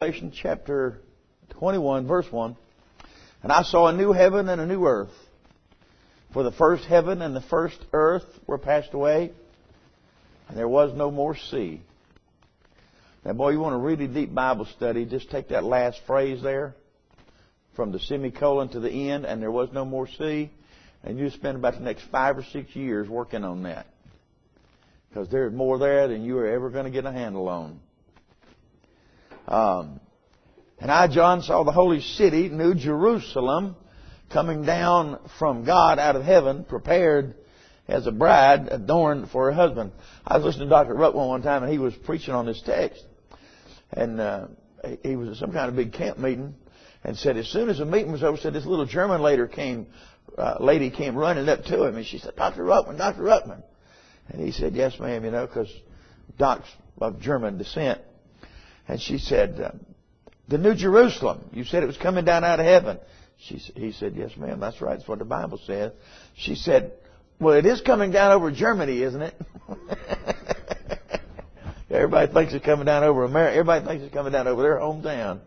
Revelation chapter 21, verse 1. And I saw a new heaven and a new earth. For the first heaven and the first earth were passed away, and there was no more sea. Now, boy, you want a really deep Bible study, just take that last phrase there, from the semicolon to the end, and there was no more sea, and you spend about the next 5 or 6 years working on that. Because there's more there than you are ever going to get a handle on. And I, John, saw the holy city, New Jerusalem, coming down from God out of heaven, prepared as a bride adorned for her husband. I was listening to Dr. Ruckman one time, and he was preaching on this text. And he was at some kind of big camp meeting, and said as soon as the meeting was over, said this little German lady came running up to him, and she said, Dr. Ruckman. And he said, yes, ma'am, because Doc's of German descent. And she said, the New Jerusalem, you said it was coming down out of heaven. He said, yes, ma'am, that's right. That's what the Bible says. She said, well, it is coming down over Germany, isn't it? Everybody thinks it's coming down over America. Everybody thinks it's coming down over their hometown.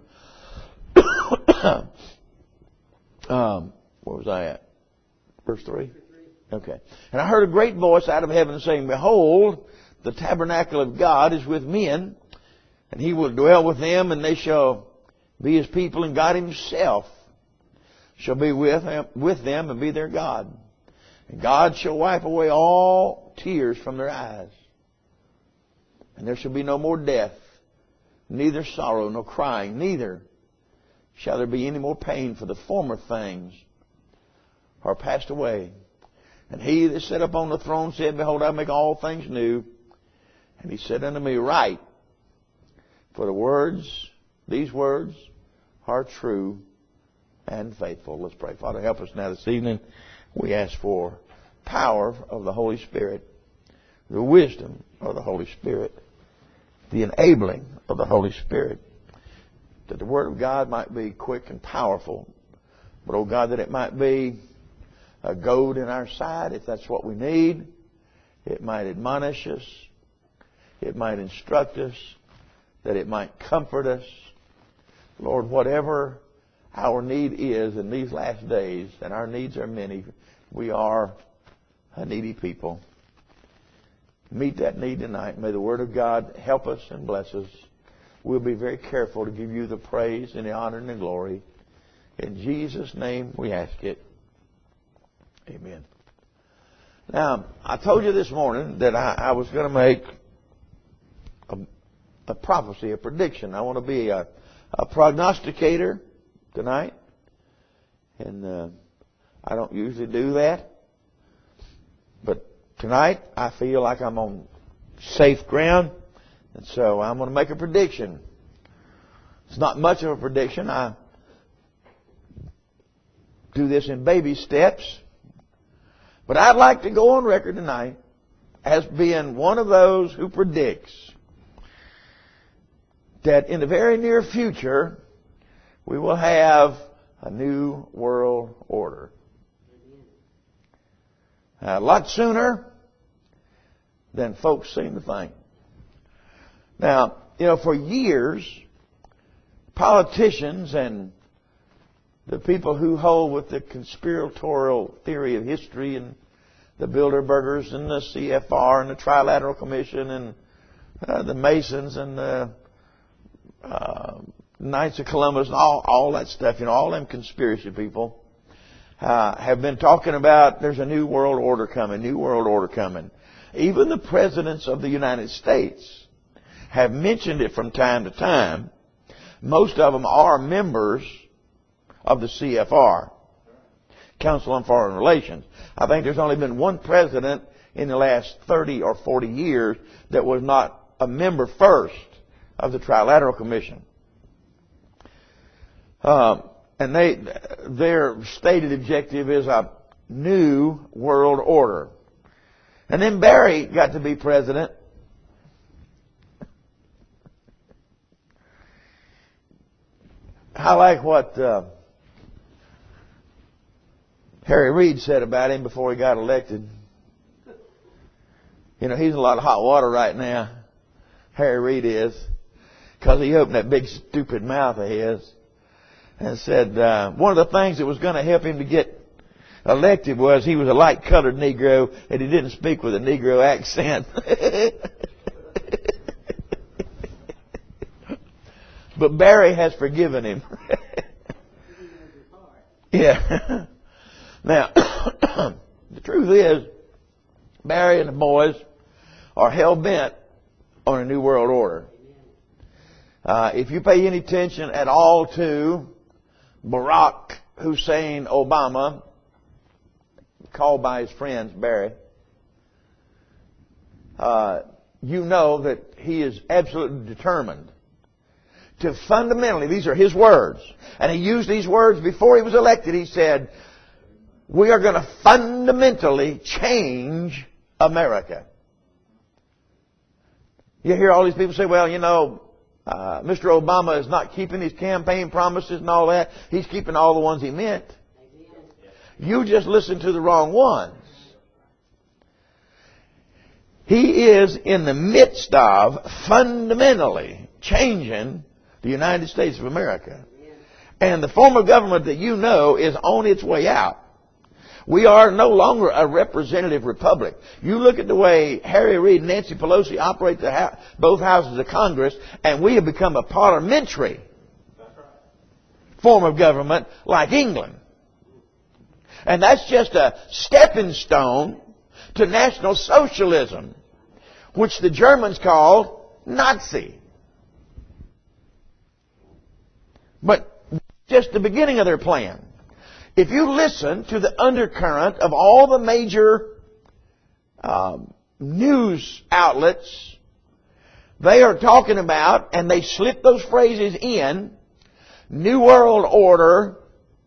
Where was I at? Verse 3? Okay. And I heard a great voice out of heaven saying, behold, the tabernacle of God is with men, and He will dwell with them, and they shall be His people, and God Himself shall be with them and be their God. And God shall wipe away all tears from their eyes. And there shall be no more death, neither sorrow, nor crying, neither shall there be any more pain, for the former things are passed away. And He that sat upon the throne said, behold, I make all things new. And He said unto me, write, for these words are true and faithful. Let's pray. Father, help us now this evening. We ask for power of the Holy Spirit, the wisdom of the Holy Spirit, the enabling of the Holy Spirit, that the Word of God might be quick and powerful, but, oh God, that it might be a goad in our side if that's what we need. It might admonish us. It might instruct us. That it might comfort us. Lord, whatever our need is in these last days, and our needs are many, we are a needy people. Meet that need tonight. May the Word of God help us and bless us. We'll be very careful to give You the praise and the honor and the glory. In Jesus' name we ask it. Amen. Now, I told you this morning that I was going to make a prophecy, a prediction. I want to be a prognosticator tonight. And I don't usually do that. But tonight, I feel like I'm on safe ground. And so I'm going to make a prediction. It's not much of a prediction. I do this in baby steps. But I'd like to go on record tonight as being one of those who predicts that in the very near future, we will have a new world order. A lot sooner than folks seem to think. Now, for years, politicians and the people who hold with the conspiratorial theory of history and the Bilderbergers and the CFR and the Trilateral Commission and the Masons and the Knights of Columbus and all that stuff, all them conspiracy people have been talking about there's a new world order coming, new world order coming. Even the presidents of the United States have mentioned it from time to time. Most of them are members of the CFR, Council on Foreign Relations. I think there's only been one president in the last 30 or 40 years that was not a member first of the Trilateral Commission. And their stated objective is a new world order. And then Barry got to be president. I like what Harry Reid said about him before he got elected. He's in a lot of hot water right now. Harry Reid is. because he opened that big stupid mouth of his and said one of the things that was going to help him to get elected was he was a light-colored Negro and he didn't speak with a Negro accent. But Barry has forgiven him. Yeah. Now, the truth is, Barry and the boys are hell-bent on a new world order. If you pay any attention at all to Barack Hussein Obama, called by his friends Barry, you know that he is absolutely determined to fundamentally, these are his words, and he used these words before he was elected. He said, we are going to fundamentally change America. You hear all these people say, well, you know, Mr. Obama is not keeping his campaign promises and all that. He's keeping all the ones he meant. You just listened to the wrong ones. He is in the midst of fundamentally changing the United States of America. And the form of government that you know is on its way out. We are no longer a representative republic. You look at the way Harry Reid and Nancy Pelosi operate both houses of Congress, and we have become a parliamentary form of government like England. And that's just a stepping stone to National Socialism, which the Germans called Nazi. But just the beginning of their plan. If you listen to the undercurrent of all the major news outlets, they are talking about, and they slip those phrases in, New World Order,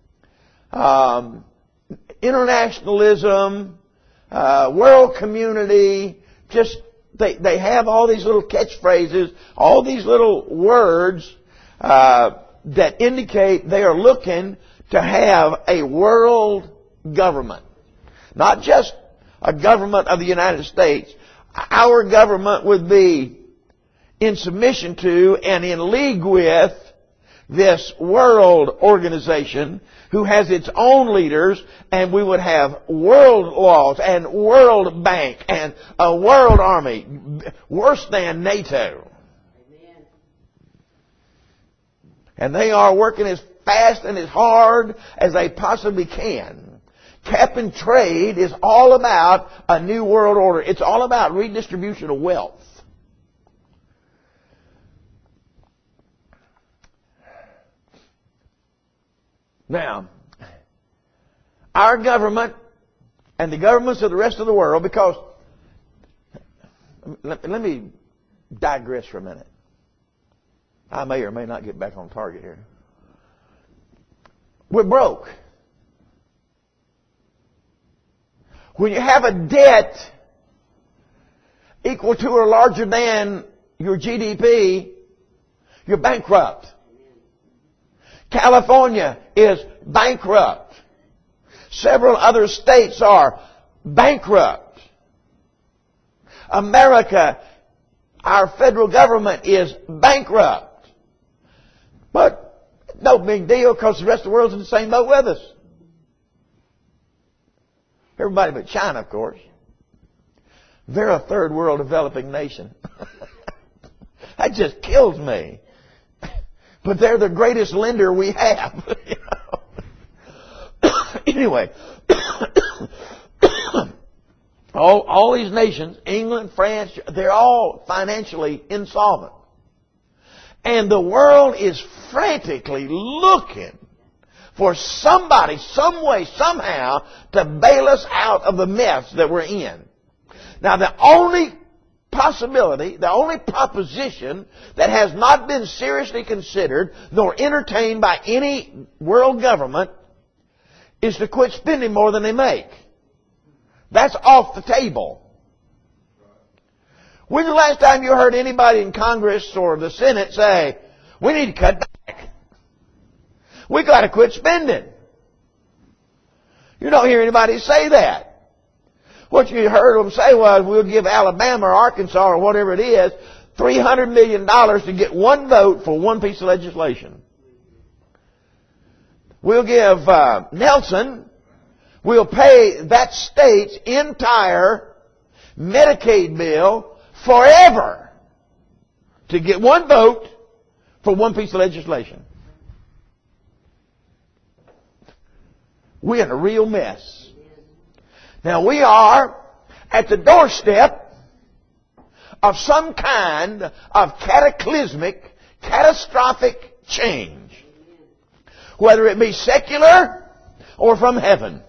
internationalism, world community, just they have all these little catchphrases, all these little words that indicate they are looking to have a world government. Not just a government of the United States. Our government would be in submission to and in league with this world organization who has its own leaders, and we would have world laws and World Bank and a world army worse than NATO. Amen. And they are working as fast and as hard as they possibly can. Cap and trade is all about a new world order. It's all about redistribution of wealth. Now, our government and the governments of the rest of the world, because, let me digress for a minute. I may or may not get back on target here. We're broke. When you have a debt equal to or larger than your GDP, you're bankrupt. California is bankrupt. Several other states are bankrupt. America, our federal government, is bankrupt. But no big deal, because the rest of the world's in the same boat with us. Everybody but China, of course. They're a third world developing nation. That just kills me. But they're the greatest lender we have. You know? Anyway, all these nations, England, France, they're all financially insolvent. And the world is frantically looking for somebody, some way, somehow, to bail us out of the mess that we're in. Now, the only possibility, the only proposition that has not been seriously considered nor entertained by any world government is to quit spending more than they make. That's off the table. When's the last time you heard anybody in Congress or the Senate say, we need to cut back? We got to quit spending. You don't hear anybody say that. What you heard them say was, we'll give Alabama or Arkansas or whatever it is $300 million to get one vote for one piece of legislation. We'll give Nelson, we'll pay that state's entire Medicaid bill forever to get one vote for one piece of legislation. We're in a real mess. Now we are at the doorstep of some kind of cataclysmic, catastrophic change. Whether it be secular or from heaven.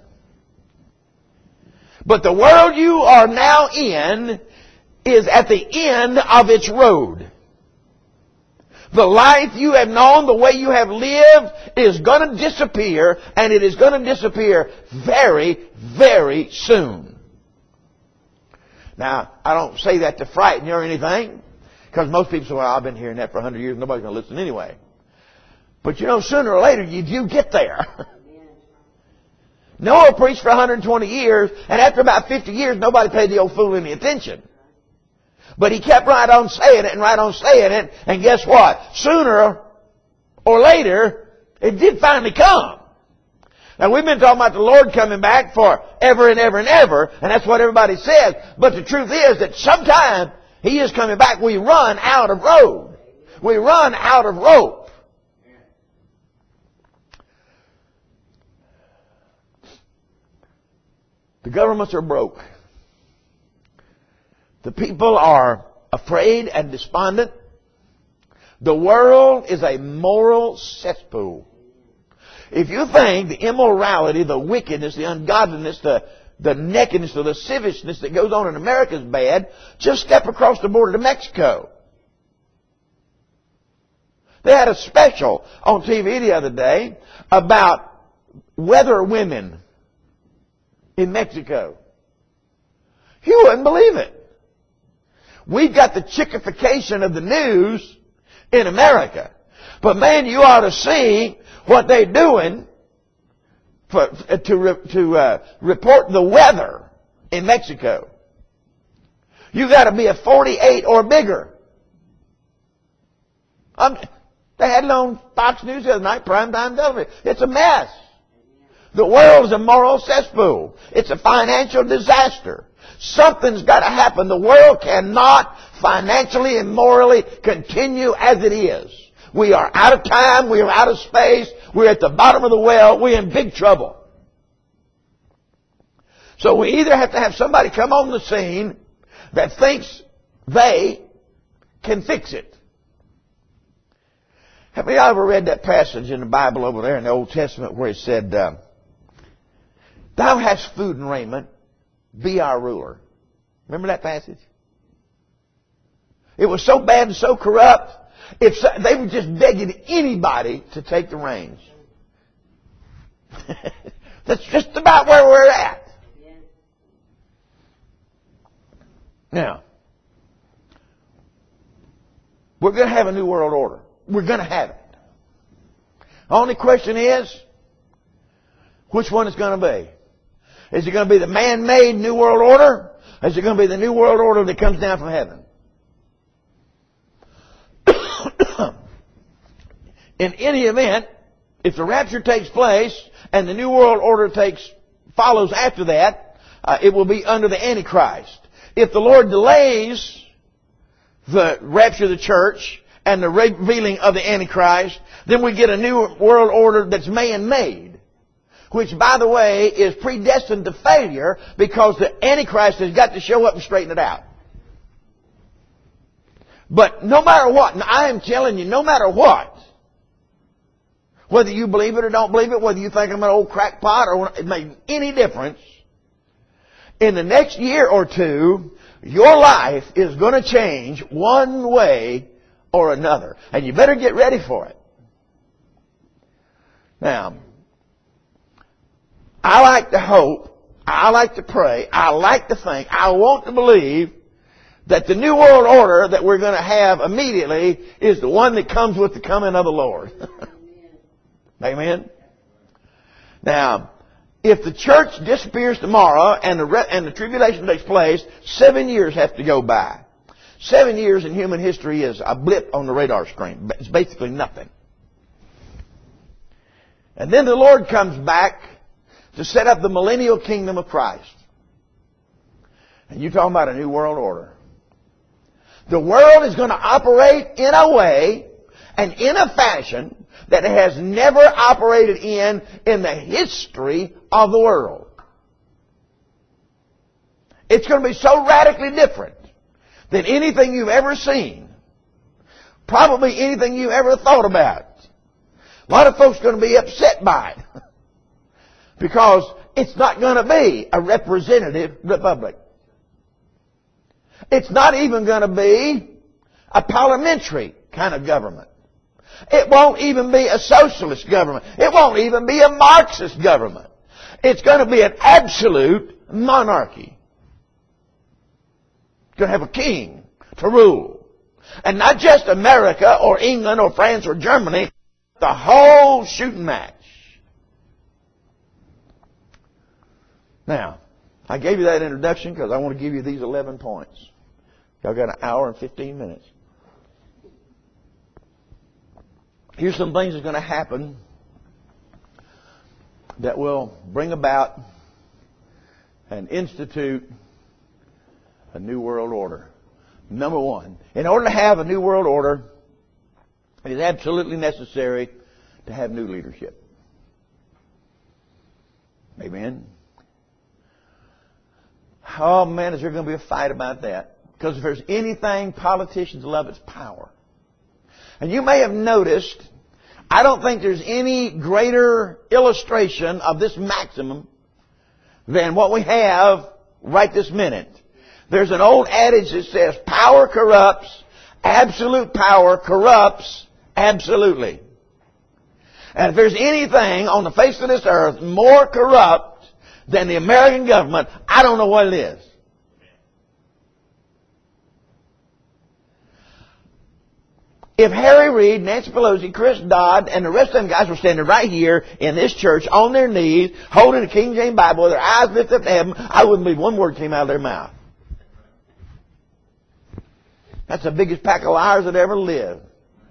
But the world you are now in is at the end of its road. The life you have known, the way you have lived, is going to disappear, and it is going to disappear very, very soon. Now, I don't say that to frighten you or anything, because most people say, well, I've been hearing that for 100 years, nobody's going to listen anyway. But you know, sooner or later, you do get there. Noah preached for 120 years, and after about 50 years, nobody paid the old fool any attention. But he kept right on saying it and right on saying it, and guess what? Sooner or later, it did finally come. Now, we've been talking about the Lord coming back for ever and ever and ever, and that's what everybody says. But the truth is that sometime He is coming back. We run out of road. We run out of rope. The governments are broke. The people are afraid and despondent. The world is a moral cesspool. If you think the immorality, the wickedness, the ungodliness, the nakedness, or the sievishness that goes on in America is bad, just step across the border to Mexico. They had a special on TV the other day about weather women in Mexico. You wouldn't believe it. We've got the chickification of the news in America. But man, you ought to see what they're doing to report the weather in Mexico. You got to be a 48 or bigger. They had it on Fox News the other night, primetime television. It's a mess. The world is a moral cesspool. It's a financial disaster. Something's got to happen. The world cannot financially and morally continue as it is. We are out of time. We are out of space. We're at the bottom of the well. We're in big trouble. So we either have to have somebody come on the scene that thinks they can fix it. Have you ever read that passage in the Bible over there in the Old Testament where it said, Thou hast food and raiment, be our ruler. Remember that passage? It was so bad and so corrupt, they were just begging anybody to take the reins. That's just about where we're at. Now, we're going to have a new world order. We're going to have it. The only question is, which one it's going to be? Is it going to be the man-made New World Order? Or is it going to be the New World Order that comes down from heaven? In any event, if the rapture takes place and the New World Order follows after that, it will be under the Antichrist. If the Lord delays the rapture of the church and the revealing of the Antichrist, then we get a New World Order that's man-made. Which, by the way, is predestined to failure because the Antichrist has got to show up and straighten it out. But no matter what, and I am telling you, no matter what, whether you believe it or don't believe it, whether you think I'm an old crackpot or it makes any difference, in the next year or two, your life is going to change one way or another. And you better get ready for it. Now, I like to hope, I like to pray, I like to think, I want to believe that the New World Order that we're going to have immediately is the one that comes with the coming of the Lord. Amen? Now, if the church disappears tomorrow and the tribulation takes place, 7 years have to go by. 7 years in human history is a blip on the radar screen. It's basically nothing. And then the Lord comes back to set up the millennial kingdom of Christ. And you're talking about a new world order. The world is going to operate in a way and in a fashion that it has never operated in the history of the world. It's going to be so radically different than anything you've ever seen. Probably anything you ever thought about. A lot of folks are going to be upset by it. Because it's not going to be a representative republic. It's not even going to be a parliamentary kind of government. It won't even be a socialist government. It won't even be a Marxist government. It's going to be an absolute monarchy. It's going to have a king to rule. And not just America or England or France or Germany. The whole shooting match. Now, I gave you that introduction because I want to give you these 11 points. Y'all got an hour and 15 minutes. Here's some things that's going to happen that will bring about and institute a new world order. Number one, in order to have a new world order, it is absolutely necessary to have new leadership. Amen. Oh man, is there going to be a fight about that? Because if there's anything politicians love, it's power. And you may have noticed, I don't think there's any greater illustration of this maximum than what we have right this minute. There's an old adage that says, power corrupts, absolute power corrupts absolutely. And if there's anything on the face of this earth more corrupt than the American government, I don't know what it is. If Harry Reid, Nancy Pelosi, Chris Dodd, and the rest of them guys were standing right here in this church on their knees, holding a King James Bible with their eyes lifted up to heaven, I wouldn't believe one word came out of their mouth. That's the biggest pack of liars that ever lived.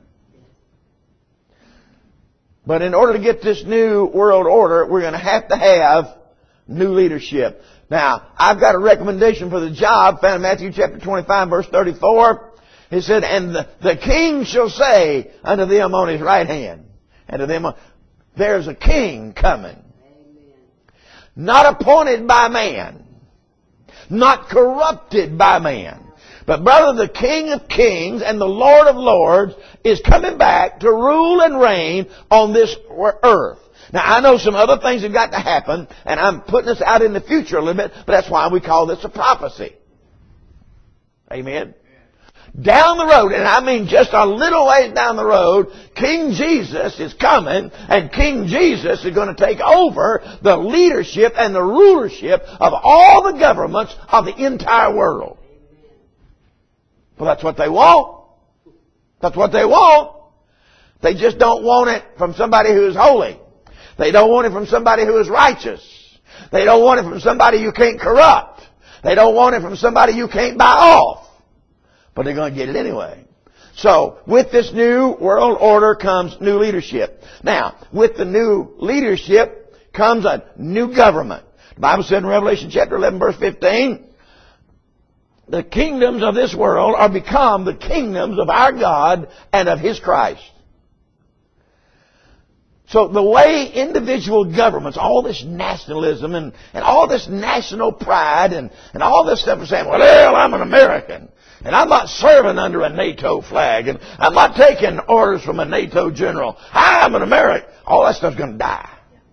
But in order to get this new world order, we're going to have new leadership. Now, I've got a recommendation for the job found in Matthew chapter 25, verse 34. It said, and the king shall say unto them on his right hand, and to them, there's a king coming. Amen. Not appointed by man. Not corrupted by man. But brother, the King of Kings and the Lord of Lords is coming back to rule and reign on this earth. Now, I know some other things have got to happen, and I'm putting this out in the future a little bit, but that's why we call this a prophecy. Amen? Down the road, and I mean just a little ways down the road, King Jesus is coming, and King Jesus is going to take over the leadership and the rulership of all the governments of the entire world. Well, that's what they want. That's what they want. They just don't want it from somebody who is holy. They don't want it from somebody who is righteous. They don't want it from somebody you can't corrupt. They don't want it from somebody you can't buy off. But they're going to get it anyway. So, with this new world order comes new leadership. Now, with the new leadership comes a new government. The Bible said in Revelation chapter 11, verse 15, the kingdoms of this world are become the kingdoms of our God and of His Christ. So the way individual governments, all this nationalism and all this national pride and all this stuff are saying, well, I'm an American. And I'm not serving under a NATO flag. And I'm not taking orders from a NATO general. I'm an American. All that stuff's going to die.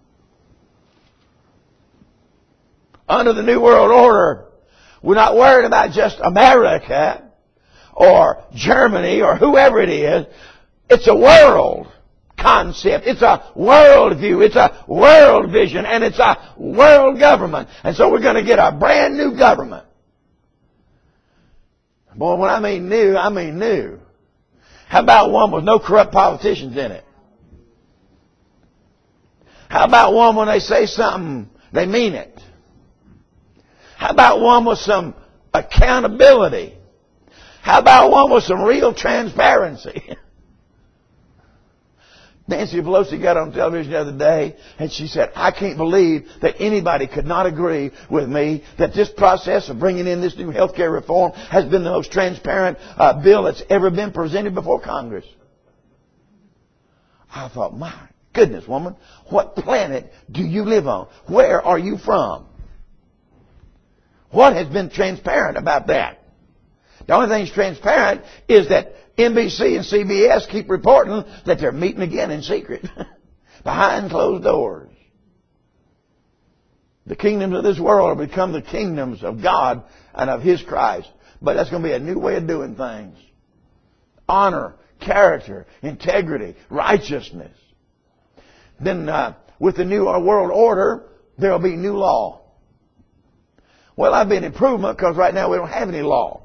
Under the New World Order, we're not worried about just America or Germany or whoever it is. It's a world concept. It's a world view. It's a world vision. And it's a world government. And so we're going to get a brand new government. Boy, when I mean new, I mean new. How about one with no corrupt politicians in it? How about one when they say something, they mean it? How about one with some accountability? How about one with some real transparency? Nancy Pelosi got on television the other day and she said, I can't believe that anybody could not agree with me that this process of bringing in this new health care reform has been the most transparent bill that's ever been presented before Congress. I thought, my goodness, woman, what planet do you live on? Where are you from? What has been transparent about that? The only thing that's transparent is that NBC and CBS keep reporting that they're meeting again in secret, behind closed doors. The kingdoms of this world have become the kingdoms of God and of His Christ. But that's going to be a new way of doing things. Honor, character, integrity, righteousness. Then with the new world order, there will be new law. Well, that'll be an improvement because right now we don't have any law.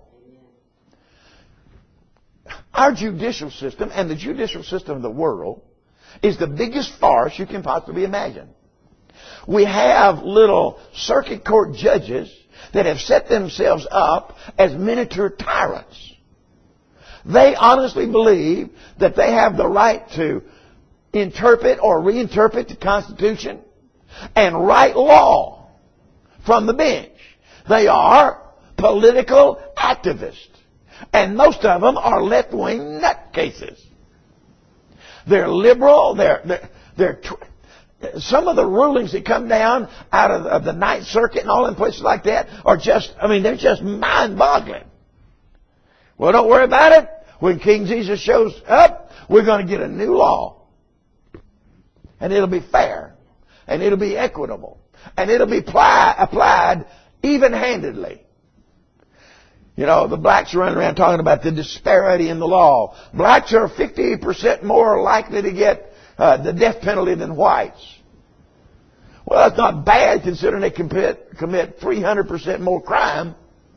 Our judicial system and the judicial system of the world is the biggest farce you can possibly imagine. We have little circuit court judges that have set themselves up as miniature tyrants. They honestly believe that they have the right to interpret or reinterpret the Constitution and write law from the bench. They are political activists. And most of them are left-wing nutcases. They're liberal. Some of the rulings that come down out of the Ninth Circuit and all in places like that are just, they're just mind-boggling. Well, don't worry about it. When King Jesus shows up, we're going to get a new law. And it'll be fair. And it'll be equitable. And it'll be applied even-handedly. You know, the blacks are running around talking about the disparity in the law. Blacks are 50% more likely to get the death penalty than whites. Well, that's not bad considering they commit 300% more crime.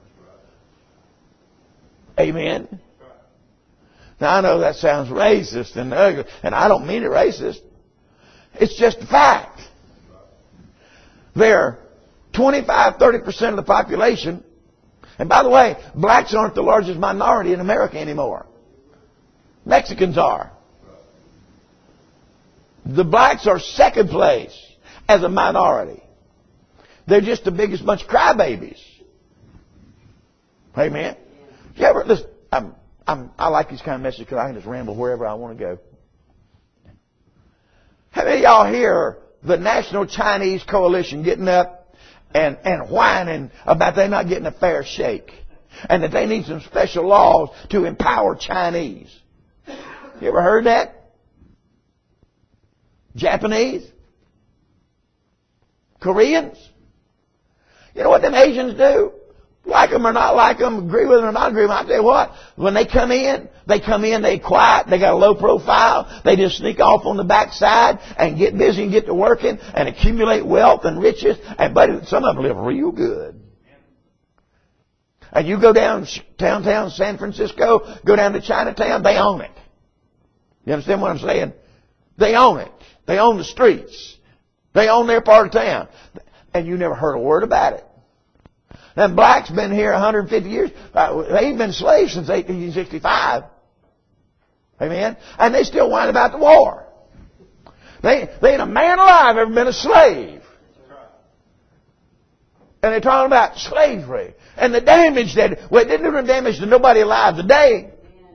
Amen. Now, I know that sounds racist and ugly, and I don't mean it racist. It's just a fact. They're 25-30% of the population. And by the way, blacks aren't the largest minority in America anymore. Mexicans are. The blacks are second place as a minority. They're just the biggest bunch of crybabies. Amen. You ever listen? I like these kind of messages because I can just ramble wherever I want to go. How many of y'all hear the National Chinese Coalition getting up and whining about they not getting a fair shake and that they need some special laws to empower Chinese? You ever heard that? Japanese? Koreans? You know what them Asians do? Like them or not like them, agree with them or not agree with them, I tell you what, when they come in, they quiet, they got a low profile, they just sneak off on the backside and get busy and get to working and accumulate wealth and riches, and buddy, some of them live real good. And you go down downtown San Francisco, go down to Chinatown, they own it. You understand what I'm saying? They own it. They own the streets. They own their part of town. And you never heard a word about it. Them blacks been here 150 years. They've been slaves since 1865. Amen? And they still whine about the war. They ain't a man alive ever been a slave. And they're talking about slavery. And the damage that, well, it didn't do no damage to nobody alive today.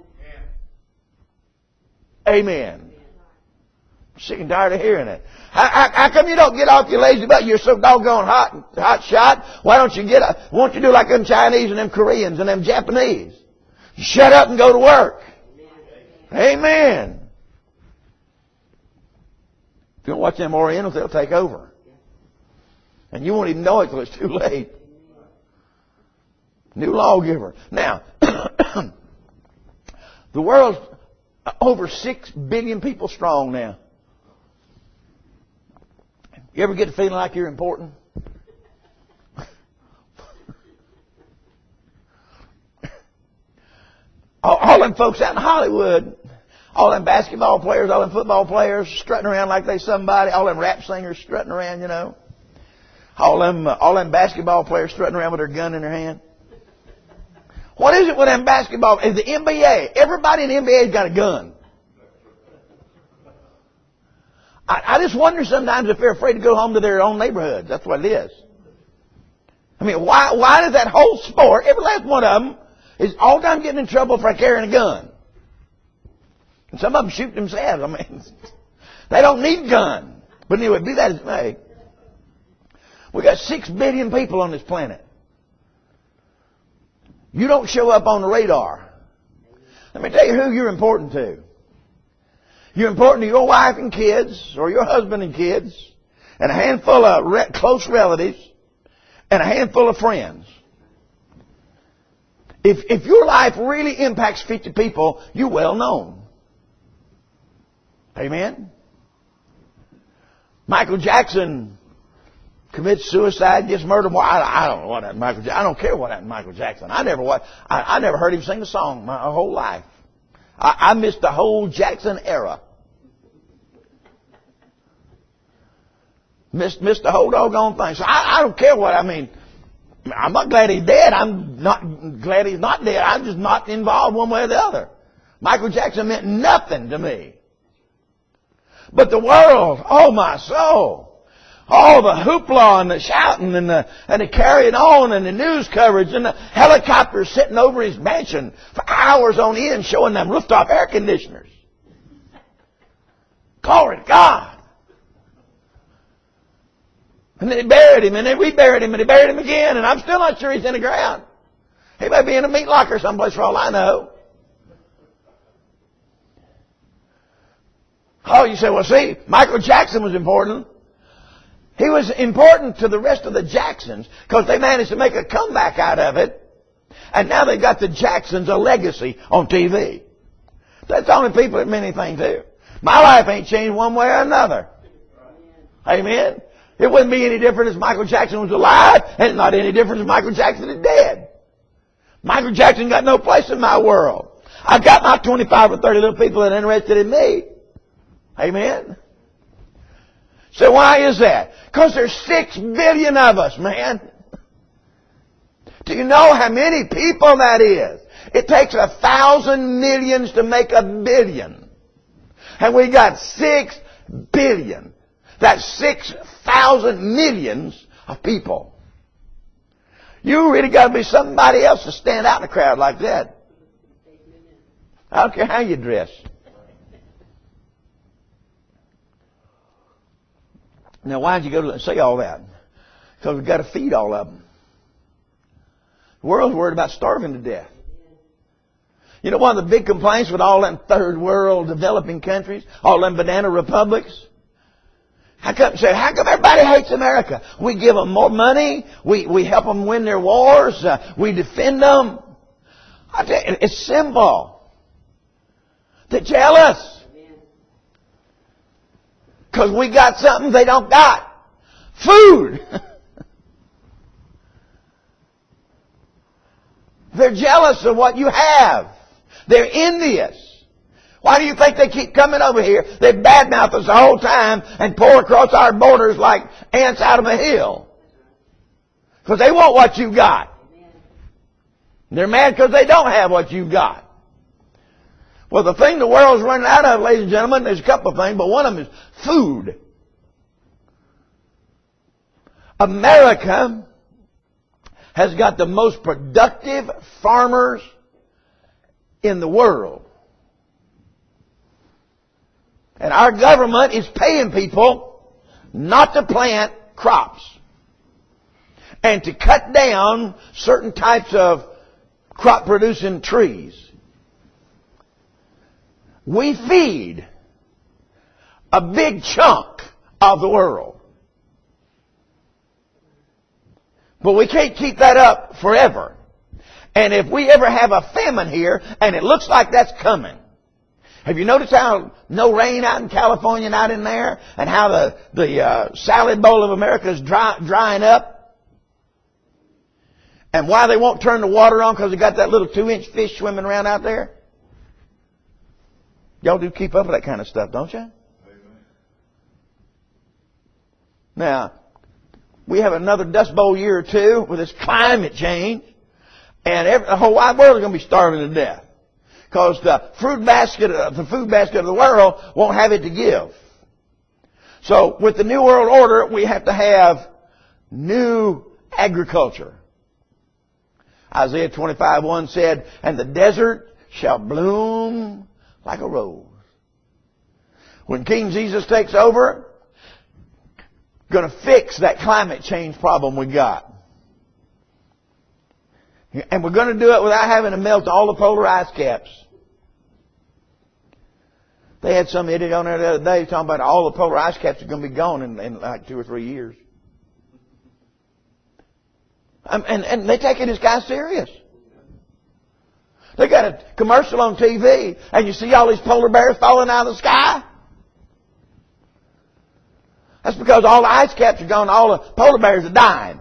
Amen. Sick and tired of hearing it. How come you don't get off your lazy butt? You're so doggone hot shot. Why don't you won't you do like them Chinese and them Koreans and them Japanese? Shut up and go to work. Amen. If you don't watch them Orientals, they'll take over. And you won't even know it till it's too late. New lawgiver. Now, the world's over 6 billion people strong now. You ever get to feeling like you're important? All them folks out in Hollywood, all them basketball players, all them football players strutting around like they somebody, all them rap singers strutting around, you know. All them basketball players strutting around with their gun in their hand. What is it with them basketball? Is the NBA? Everybody in the NBA's got a gun. I just wonder sometimes if they're afraid to go home to their own neighborhoods. That's what it is. I mean, why does that whole sport, every last one of them, is all the time getting in trouble for carrying a gun? And some of them shoot themselves. I mean, they don't need guns. But anyway, be that as it may, we got 6 billion people on this planet. You don't show up on the radar. Let me tell you who you're important to. You're important to your wife and kids, or your husband and kids, and a handful of close relatives, and a handful of friends. If your life really impacts 50 people, you're well known. Amen? Michael Jackson commits suicide, gets murdered. Well, I don't know what happened to Michael Jackson. I don't care what happened to Michael Jackson. I never heard him sing a song my whole life. I missed the whole Jackson era. Missed the whole doggone thing. So I don't care what, I mean, I'm not glad he's dead. I'm not glad he's not dead. I'm just not involved one way or the other. Michael Jackson meant nothing to me. But the world, oh my soul. All the hoopla and the shouting and the carrying on and the news coverage and the helicopters sitting over his mansion for hours on end showing them rooftop air conditioners. Glory to God. And then they buried him, and then we buried him, and they buried him again, and I'm still not sure he's in the ground. He might be in a meat locker someplace for all I know. Oh, you say, well, see, Michael Jackson was important. He was important to the rest of the Jacksons because they managed to make a comeback out of it. And now they've got the Jacksons, a legacy on TV. That's the only people that mean anything to. My life ain't changed one way or another. Amen? It wouldn't be any different if Michael Jackson was alive, and it's not any different if Michael Jackson is dead. Michael Jackson got no place in my world. I've got my 25 or 30 little people that are interested in me. Amen? So why is that? Because there's 6 billion of us, man. Do you know how many people that is? It takes 1,000 millions to make a billion. And we got 6 billion. That's 6,000 millions of people. You really got to be somebody else to stand out in a crowd like that. I don't care how you dress. Now, why'd you go to say all that? Because we've got to feed all of them. The world's worried about starving to death. You know, one of the big complaints with all them third world developing countries, all them banana republics? How come everybody hates America? We give them more money. We help them win their wars. We defend them. I tell you, it's simple. They're jealous. Because we got something they don't got. Food. They're jealous of what you have. They're envious. Why do you think they keep coming over here? They badmouth us the whole time and pour across our borders like ants out of a hill. Because they want what you got. They're mad because they don't have what you got. Well, the thing the world's running out of, ladies and gentlemen, there's a couple of things, but one of them is food. America has got the most productive farmers in the world. And our government is paying people not to plant crops and to cut down certain types of crop-producing trees. We feed a big chunk of the world. But we can't keep that up forever. And if we ever have a famine here, and it looks like that's coming, have you noticed how no rain out in California and out in there? And how the salad bowl of America is drying up? And why they won't turn the water on? Because they got that little 2-inch fish swimming around out there? Y'all do keep up with that kind of stuff, don't you? Amen. Now, we have another Dust Bowl year or two with this climate change. And the whole wide world is going to be starving to death. Because the food basket of the world won't have it to give. So with the New World Order, we have to have new agriculture. Isaiah 25:1 said, "And the desert shall bloom like a rose." When King Jesus takes over, going to fix that climate change problem we got. And we're going to do it without having to melt all the polar ice caps. They had some idiot on there the other day talking about all the polar ice caps are going to be gone in like 2 or 3 years. And they taking this guy serious. They got a commercial on TV, and you see all these polar bears falling out of the sky. That's because all the ice caps are gone, all the polar bears are dying.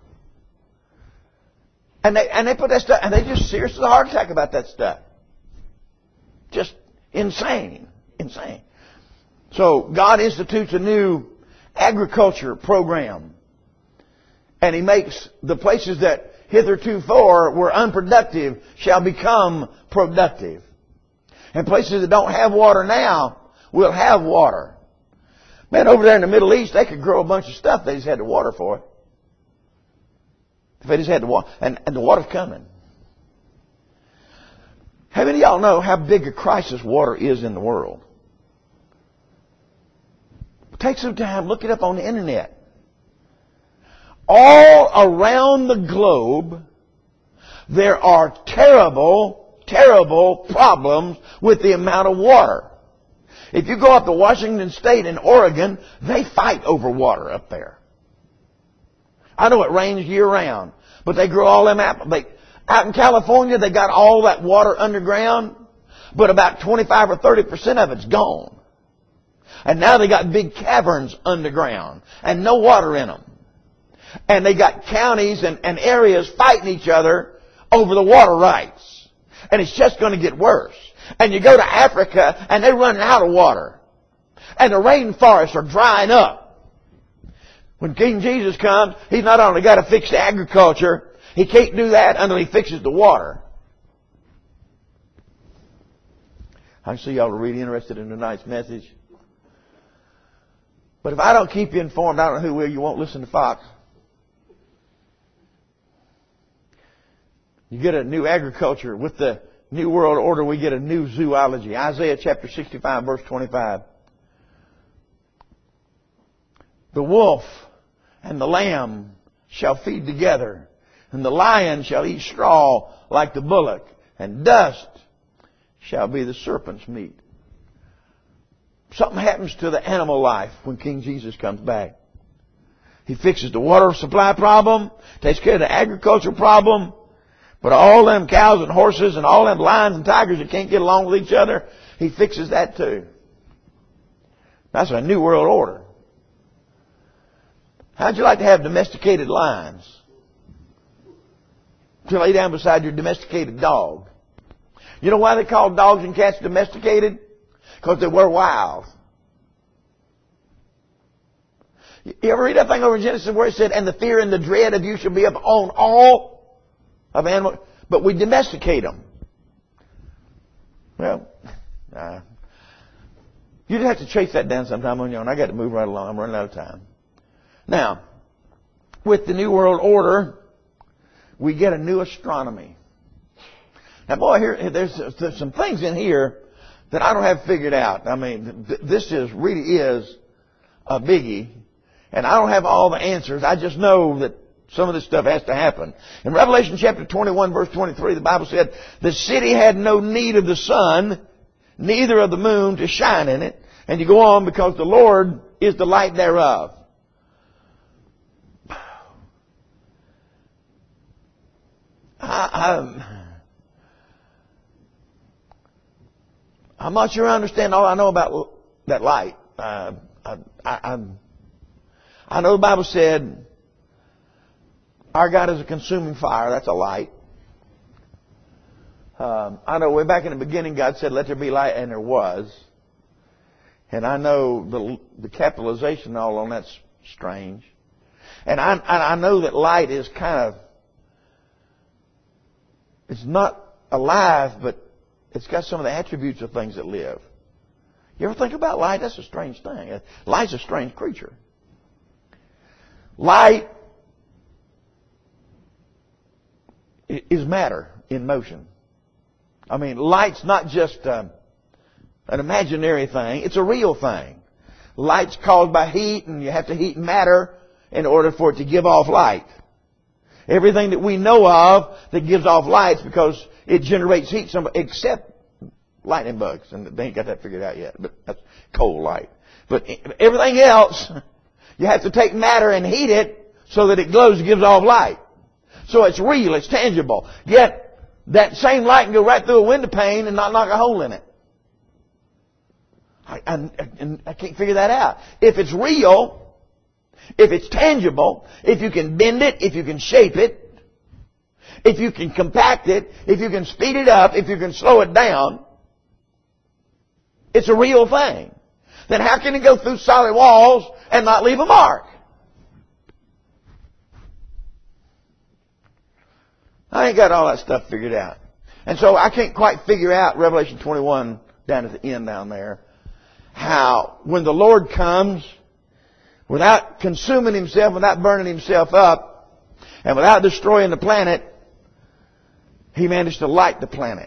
And they put that stuff, and they just seriously have a heart attack about that stuff. Just insane. Insane. So God institutes a new agriculture program. And He makes the places that hitherto were unproductive shall become productive. And places that don't have water now will have water. Man, over there in the Middle East, they could grow a bunch of stuff. They just had the water for it. If they just had the water. And the water's coming. How many of y'all know how big a crisis water is in the world? Take some time, look it up on the internet. All around the globe, there are terrible, terrible problems with the amount of water. If you go up to Washington State and Oregon, they fight over water up there. I know it rains year round, but they grow all them apples. Out in California, they got all that water underground, but about 25 or 30% of it's gone. And now they got big caverns underground and no water in them. And they got counties and areas fighting each other over the water rights. And it's just going to get worse. And you go to Africa and they're running out of water. And the rainforests are drying up. When King Jesus comes, He's not only got to fix the agriculture, He can't do that until He fixes the water. I see y'all are really interested in tonight's message. But if I don't keep you informed, I don't know who will. You won't listen to Fox. You get a new agriculture. With the New World Order, we get a new zoology. Isaiah chapter 65, verse 25. The wolf and the lamb shall feed together, and the lion shall eat straw like the bullock, and dust shall be the serpent's meat. Something happens to the animal life when King Jesus comes back. He fixes the water supply problem, takes care of the agriculture problem, but all them cows and horses and all them lions and tigers that can't get along with each other, He fixes that too. That's a new world order. How'd you like to have domesticated lions? To lay down beside your domesticated dog. You know why they call dogs and cats domesticated? Because they were wild. You ever read that thing over in Genesis where it said, "And the fear and the dread of you shall be upon all of animals," but we domesticate them. Well, you'd have to chase that down sometime on your own. I got to move right along. I'm running out of time. Now, with the New World Order, we get a new astronomy. Now, boy, there's some things in here that I don't have figured out. I mean, this really is a biggie. And I don't have all the answers. I just know that some of this stuff has to happen. In Revelation chapter 21, verse 23, the Bible said, "The city had no need of the sun, neither of the moon to shine in it." And you go on, "because the Lord is the light thereof." I'm not sure I understand all I know about that light. I know the Bible said our God is a consuming fire. That's a light. I know way back in the beginning God said, "Let there be light," and there was. And I know the capitalization and all on that's strange. And I know that light is kind of It's not alive, but it's got some of the attributes of things that live. You ever think about light? That's a strange thing. Light's a strange creature. Light is matter in motion. I mean, light's not just an imaginary thing. It's a real thing. Light's caused by heat, and you have to heat matter in order for it to give off light. Everything that we know of that gives off light is because it generates heat, except lightning bugs, and they ain't got that figured out yet, but that's cold light. But everything else, you have to take matter and heat it so that it glows and gives off light. So it's real, it's tangible. Yet, that same light can go right through a window pane and not knock a hole in it. I can't figure that out. If it's real, if it's tangible, if you can bend it, if you can shape it, if you can compact it, if you can speed it up, if you can slow it down, it's a real thing. Then how can it go through solid walls and not leave a mark? I ain't got all that stuff figured out. And so I can't quite figure out Revelation 21 down at the end down there, how when the Lord comes, without consuming Himself, without burning Himself up, and without destroying the planet, He managed to light the planet.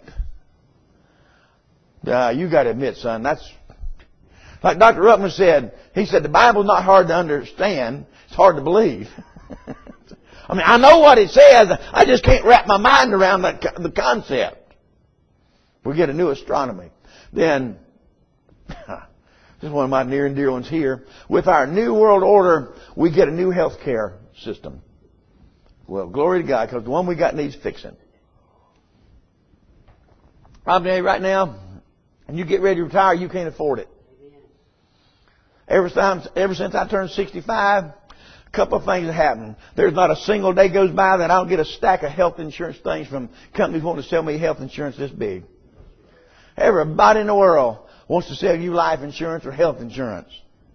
You got to admit, son, that's like Dr. Ruckman said. He said the Bible's not hard to understand; it's hard to believe. I mean, I know what it says. I just can't wrap my mind around the concept. We get a new astronomy. Then, this is one of my near and dear ones here. With our new world order, we get a new health care system. Well, glory to God, because the one we got needs fixing. I'm telling you right now, and you get ready to retire, you can't afford it. Ever since I turned 65, a couple of things have happened. There's not a single day goes by that I don't get a stack of health insurance things from companies wanting to sell me health insurance this big. Everybody in the world wants to sell you life insurance or health insurance.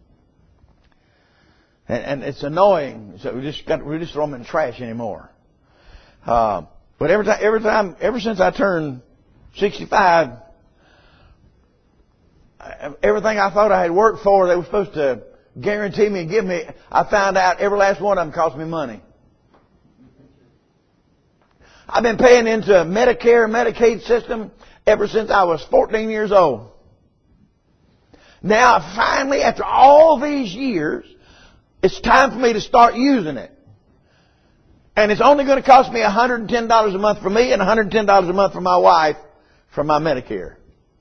And it's annoying. So we just throw them in the trash anymore. But ever since I turned 65, everything I thought I had worked for, they were supposed to guarantee me and give me, I found out every last one of them cost me money. I've been paying into a Medicare, Medicaid system ever since I was 14 years old. Now, finally, after all these years, it's time for me to start using it. And it's only going to cost me $110 a month for me and $110 a month for my wife for my Medicare.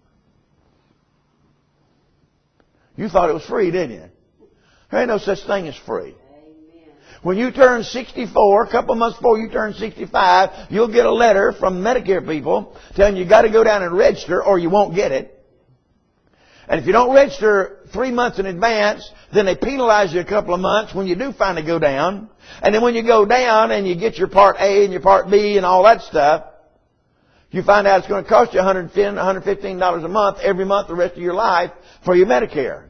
You thought it was free, didn't you? There ain't no such thing as free. When you turn 64, a couple of months before you turn 65, you'll get a letter from Medicare people telling you got to go down and register or you won't get it. And if you don't register 3 months in advance, then they penalize you a couple of months when you do finally go down. And then when you go down and you get your Part A and your Part B and all that stuff, you find out it's going to cost you $110, $115 a month every month the rest of your life for your Medicare.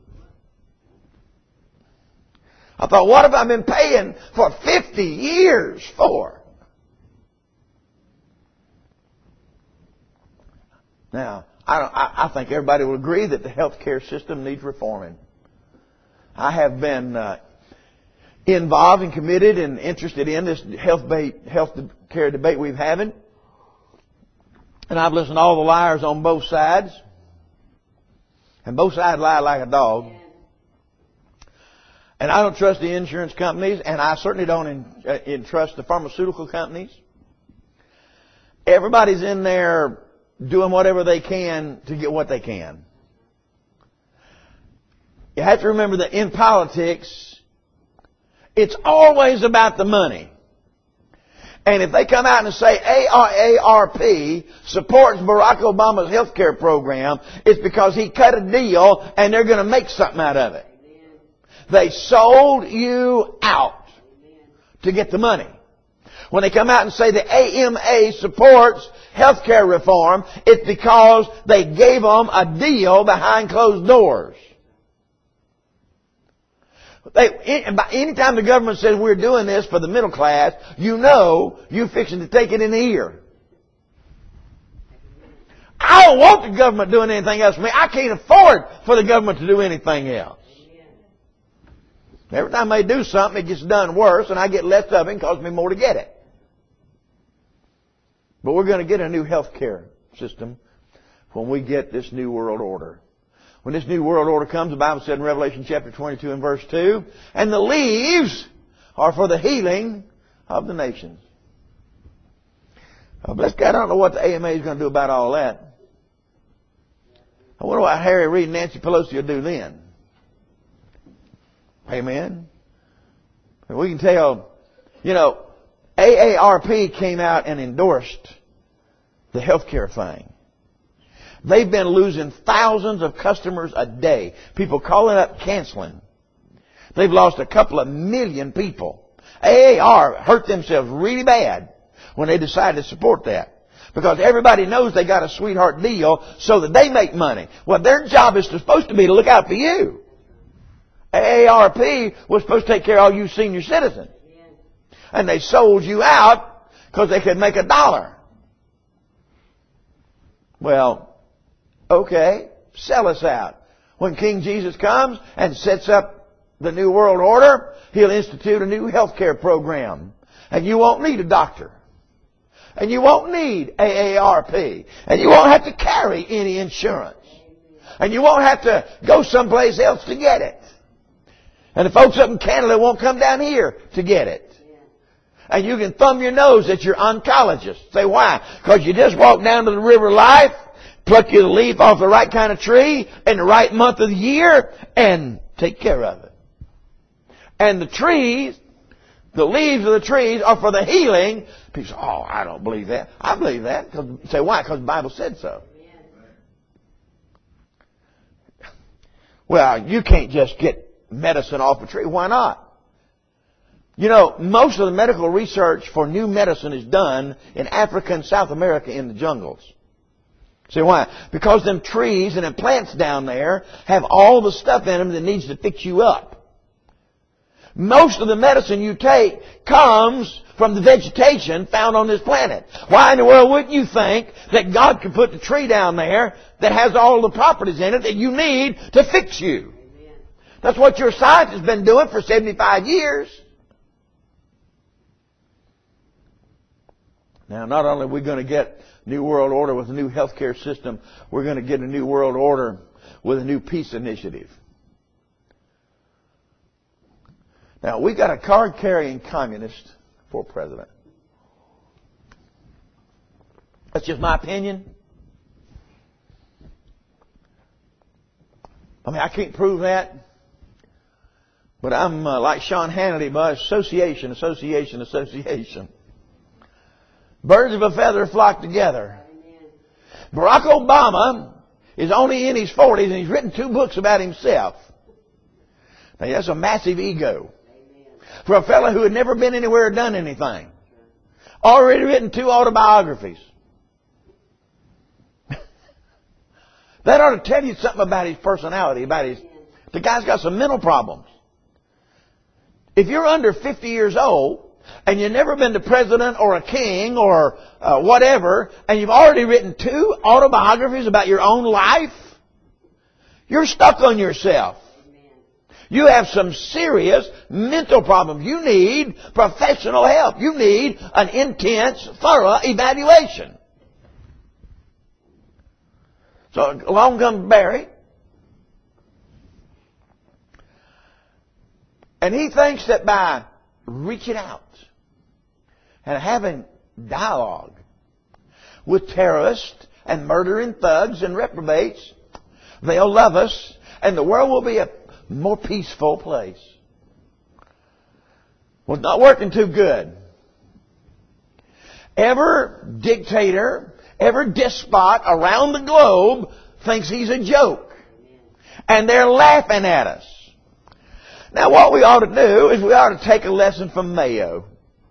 I thought, what have I been paying for 50 years for? Now, I think everybody will agree that the health care system needs reforming. I have been involved and committed and interested in this health care debate we've having. And I've listened to all the liars on both sides. And both sides lie like a dog. And I don't trust the insurance companies, and I certainly don't trust the pharmaceutical companies. Everybody's in there doing whatever they can to get what they can. You have to remember that in politics, it's always about the money. And if they come out and say AARP supports Barack Obama's health care program, it's because he cut a deal and they're going to make something out of it. They sold you out to get the money. When they come out and say the AMA supports health care reform, it's because they gave them a deal behind closed doors. Anytime the government says we're doing this for the middle class, you know you're fixing to take it in the ear. don't want the government doing anything else for me. I can't afford for the government to do anything else. Every time they do something, it gets done worse, and I get less of it and costs me more to get it. But we're going to get a new health care system when we get this new world order. When this new world order comes, the Bible said in Revelation chapter 22 and verse 2, and the leaves are for the healing of the nations. Bless God, I don't know what the AMA is going to do about all that. I wonder what Harry Reid and Nancy Pelosi will do then. Amen. And we can tell, AARP came out and endorsed the healthcare thing. They've been losing thousands of customers a day. People calling up canceling. They've lost a couple of million people. AAR hurt themselves really bad when they decided to support that. Because everybody knows they got a sweetheart deal so that they make money. Well, their job is supposed to be to look out for you. AARP was supposed to take care of all you senior citizens. And they sold you out because they could make $1. Well, okay, sell us out. When King Jesus comes and sets up the new world order, He'll institute a new health care program. And you won't need a doctor. And you won't need AARP. And you won't have to carry any insurance. And you won't have to go someplace else to get it. And the folks up in Canada won't come down here to get it. And you can thumb your nose at your oncologist. Say, why? Because you just walk down to the river of life, pluck you the leaf off the right kind of tree in the right month of the year, and take care of it. And the trees, the leaves of the trees are for the healing. People say, oh, I don't believe that. I believe that. Say, why? Because the Bible said so. Well, you can't just get medicine off a tree. Why not? Most of the medical research for new medicine is done in Africa and South America in the jungles. See why? Because them trees and them plants down there have all the stuff in them that needs to fix you up. Most of the medicine you take comes from the vegetation found on this planet. Why in the world wouldn't you think that God could put the tree down there that has all the properties in it that you need to fix you? That's what your science has been doing for 75 years. Now, not only are we going to get New World Order with a new healthcare system, we're going to get a New World Order with a new peace initiative. Now, we got a card-carrying communist for president. That's just my opinion. I can't prove that. But I'm like Sean Hannity, by association. Birds of a feather flock together. Barack Obama is only in his 40s and he's written 2 books about himself. Now that's a massive ego. For a fellow who had never been anywhere or done anything. Already written 2 autobiographies. That ought to tell you something about his personality, the guy's got some mental problems. If you're under 50 years old, and you've never been the president or a king or whatever, and you've already written 2 autobiographies about your own life, you're stuck on yourself. You have some serious mental problems. You need professional help. You need an intense, thorough evaluation. So along comes Barry. And he thinks that by reaching out and having dialogue with terrorists and murdering thugs and reprobates, they'll love us and the world will be a more peaceful place. Well, it's not working too good. Every dictator, every despot around the globe thinks he's a joke. And they're laughing at us. Now what we ought to do is we ought to take a lesson from Mayo.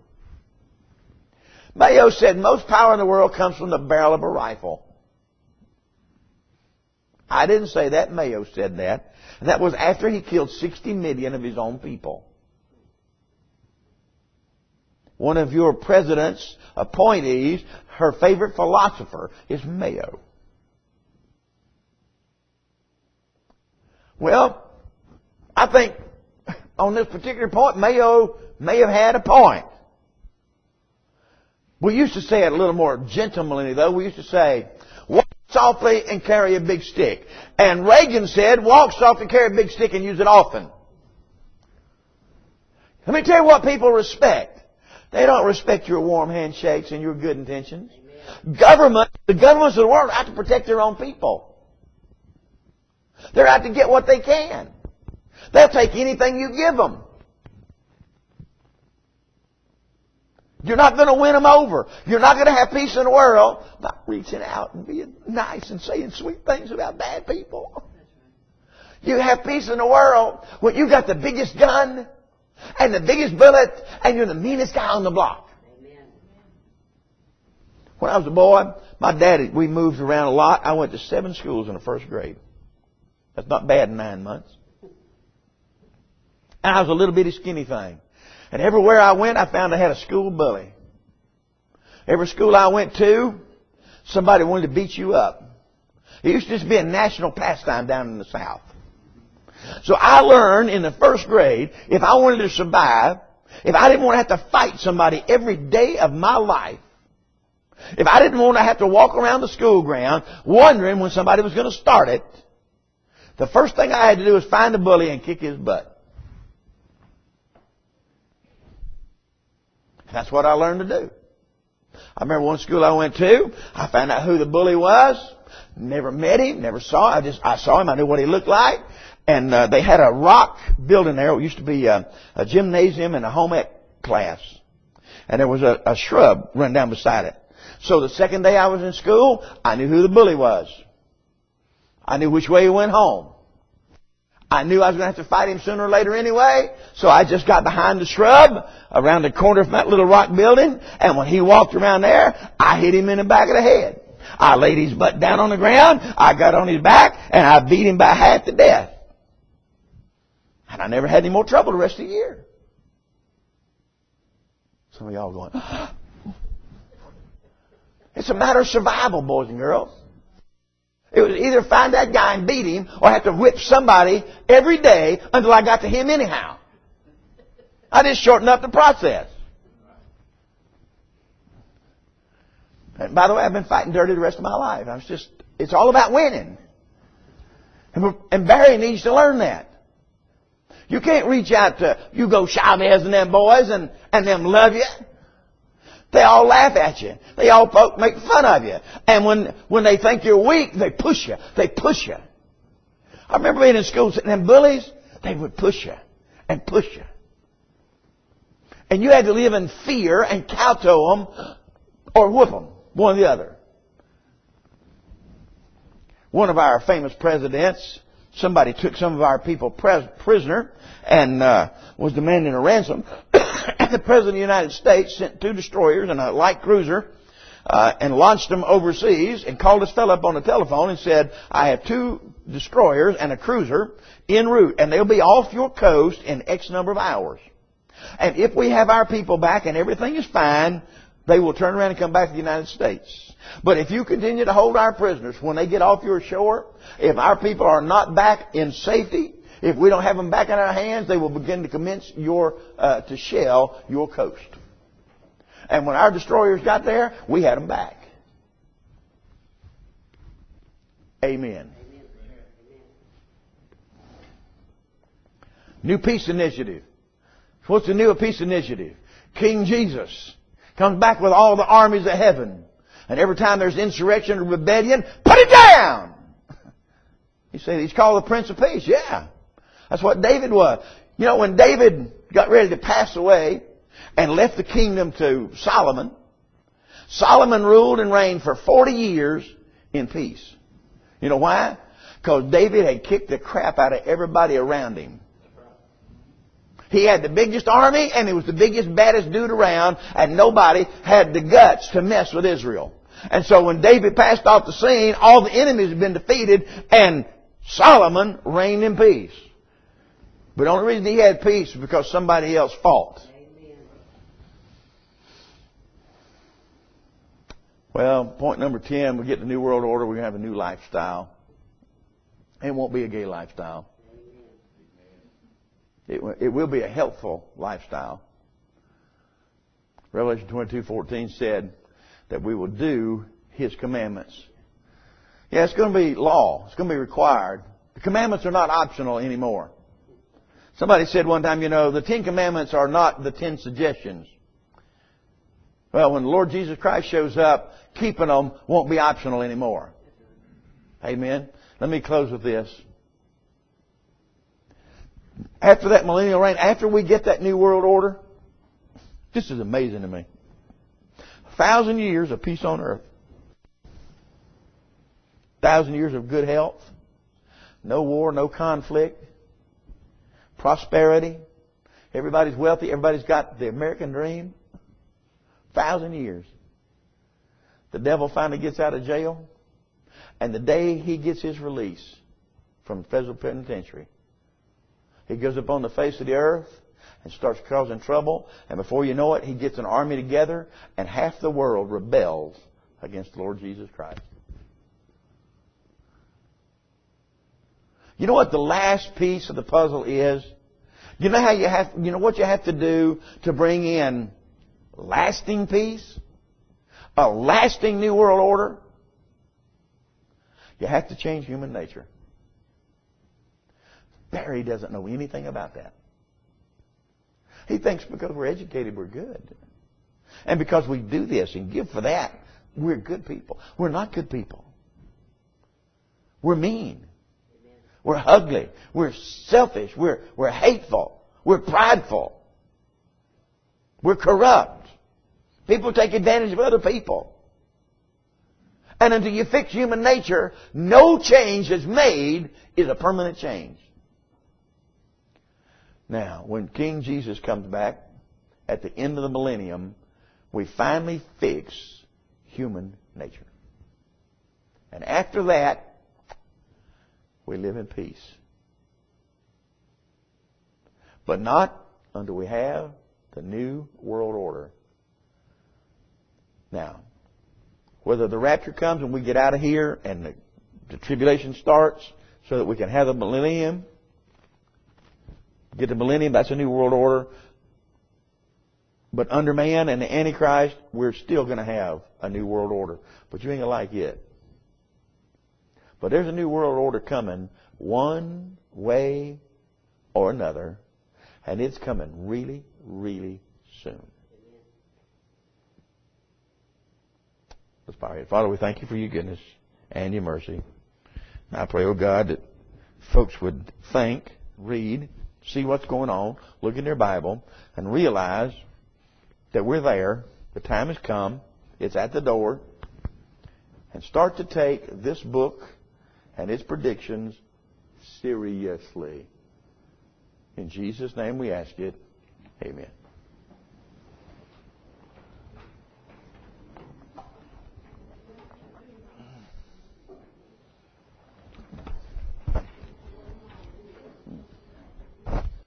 Mayo said most power in the world comes from the barrel of a rifle. I didn't say that. Mayo said that. And that was after he killed 60 million of his own people. One of your president's appointees, her favorite philosopher is Mayo. Well, I think on this particular point, Mayo may have had a point. We used to say it a little more gentlemanly, though. We used to say, walk softly and carry a big stick. And Reagan said, walk softly, carry a big stick, and use it often. Let me tell you what people respect. They don't respect your warm handshakes and your good intentions. The governments of the world have to protect their own people. They're out to get what they can. They'll take anything you give them. You're not going to win them over. You're not going to have peace in the world by reaching out and being nice and saying sweet things about bad people. You have peace in the world when you got the biggest gun and the biggest bullet and you're the meanest guy on the block. Amen. When I was a boy, my daddy, we moved around a lot. I went to 7 schools in the first grade. That's not bad in 9 months. And I was a little bitty skinny thing. And everywhere I went, I found I had a school bully. Every school I went to, somebody wanted to beat you up. It used to just be a national pastime down in the South. So I learned in the first grade, if I wanted to survive, if I didn't want to have to fight somebody every day of my life, if I didn't want to have to walk around the school ground wondering when somebody was going to start it, the first thing I had to do was find the bully and kick his butt. That's what I learned to do. I remember one school I went to, I found out who the bully was. Never met him, never saw him. I saw him, I knew what he looked like. And they had a rock building there. It used to be a gymnasium and a home ec class. And there was a shrub running down beside it. So the second day I was in school, I knew who the bully was. I knew which way he went home. I knew I was going to have to fight him sooner or later anyway, so I just got behind the shrub around the corner of that little rock building, and when he walked around there, I hit him in the back of the head. I laid his butt down on the ground, I got on his back, and I beat him by half to death. And I never had any more trouble the rest of the year. Some of y'all going, it's a matter of survival, boys and girls. It was either find that guy and beat him or have to whip somebody every day until I got to him anyhow. I just shortened up the process. And by the way, I've been fighting dirty the rest of my life. It's all about winning. And Barry needs to learn that. You can't reach out to Hugo Chavez and them boys and them love you. They all laugh at you. They all make fun of you. And when they think you're weak, they push you. They push you. I remember being in school, and them bullies, they would push you and push you. And you had to live in fear and kowtow them or whoop them, one or the other. One of our famous presidents, somebody took some of our people prisoner and was demanding a ransom. And the President of the United States sent 2 destroyers and a light cruiser and launched them overseas and called this fellow up on the telephone and said, I have 2 destroyers and a cruiser en route, and they'll be off your coast in X number of hours. And if we have our people back and everything is fine, they will turn around and come back to the United States. But if you continue to hold our prisoners when they get off your shore, if our people are not back in safety, if we don't have them back in our hands, they will begin to commence to shell your coast. And when our destroyers got there, we had them back. Amen. New Peace Initiative. What's the new peace initiative? King Jesus comes back with all the armies of heaven. And every time there's insurrection or rebellion, put it down! You say he's called the Prince of Peace. Yeah. That's what David was. You know, when David got ready to pass away and left the kingdom to Solomon, Solomon ruled and reigned for 40 years in peace. You know why? Because David had kicked the crap out of everybody around him. He had the biggest army and he was the biggest, baddest dude around, and nobody had the guts to mess with Israel. And so when David passed off the scene, all the enemies had been defeated and Solomon reigned in peace. But the only reason he had peace was because somebody else fought. Amen. Well, point number 10, we get the New World Order, we're going to have a new lifestyle. It won't be a gay lifestyle. It will be a helpful lifestyle. Revelation 22:14 said that we will do His commandments. Yeah, it's going to be law. It's going to be required. The commandments are not optional anymore. Somebody said one time, the 10 Commandments are not the 10 suggestions. Well, when the Lord Jesus Christ shows up, keeping them won't be optional anymore. Amen. Let me close with this. After that millennial reign, after we get that new world order, this is amazing to me. 1,000 years of peace on earth. 1,000 years of good health. No war, no conflict. Prosperity. Everybody's wealthy. Everybody's got the American dream. 1,000 years. The devil finally gets out of jail. And the day he gets his release from federal penitentiary, he goes up on the face of the earth and starts causing trouble. And before you know it, he gets an army together and half the world rebels against the Lord Jesus Christ. You know what the last piece of the puzzle is? You know how what you have to do to bring in lasting peace? A lasting new world order? You have to change human nature. Barry doesn't know anything about that. He thinks because we're educated, we're good. And because we do this and give for that, we're good people. We're not good people. We're mean. We're ugly. We're selfish. We're hateful. We're prideful. We're corrupt. People take advantage of other people. And until you fix human nature, no change is made is a permanent change. Now, when King Jesus comes back at the end of the millennium, we finally fix human nature. And after that, we live in peace. But not until we have the new world order. Now, whether the rapture comes and we get out of here and the tribulation starts so that we can have the millennium, get the millennium, that's a new world order. But under man and the Antichrist, we're still going to have a new world order. But you ain't going to like it. But there's a new world order coming one way or another. And it's coming really, really soon. Let's bow our head. Father, we thank you for your goodness and your mercy. And I pray, oh God, that folks would think, read, see what's going on, look in their Bible, and realize that we're there. The time has come. It's at the door. And start to take this book and its predictions seriously. In Jesus' name we ask it. Amen.